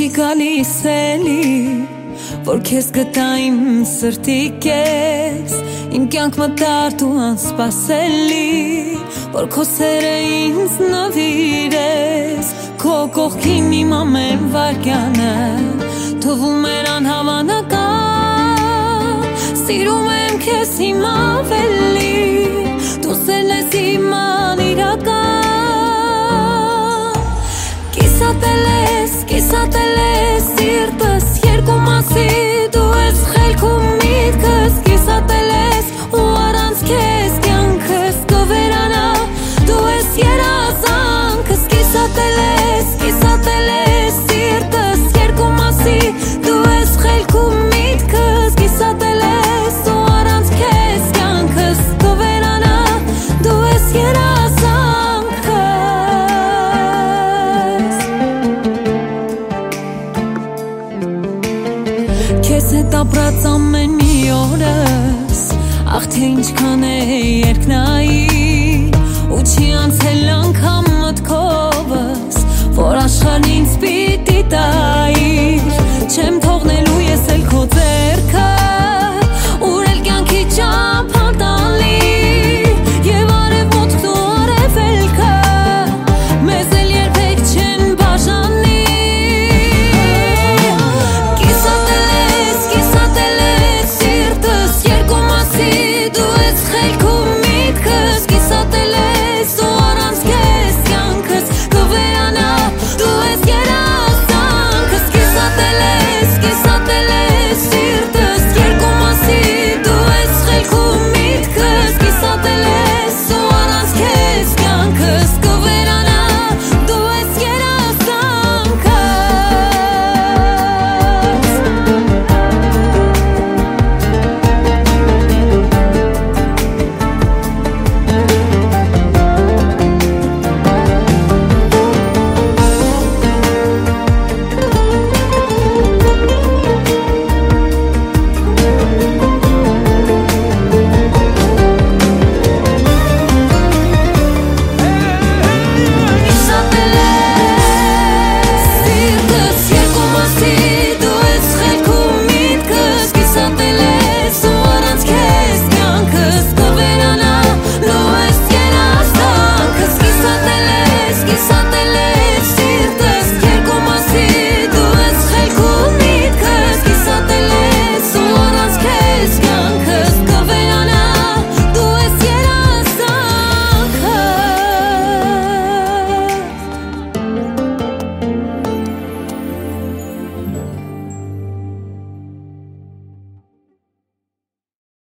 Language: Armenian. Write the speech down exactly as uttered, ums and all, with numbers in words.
չի գալիս էլի, որ քեզ գտա իմ սրտի կես, իմ կյանք մտար դու անսպասելի, որ քո սերը ինձ նվիրես, քո կողքին իմ ամեն վայրկյանը թվում էր անհավանական, սիրում եմ քեզ իմ ավելի, դու սերն ես իմ անիրական, կիսատել ես, կիսատել ես սիրտս երկու մասի, դու ես խելքում միտքս, կիսատել ես ու առանց քեզ կյանքս կվերանա, դու ես երազանքս, կիսատել ես, կիսատել ես սիրտս երկու մասի, դու ես խելքում միտքս, կիսատել ես ու առանց քեզ կյանքս կվերանա, դու ես երազանքս, քեզ հետ ապրած ամեն մի օրս, աղ թե ինչքան է երկնային, ու չի անցել անգամ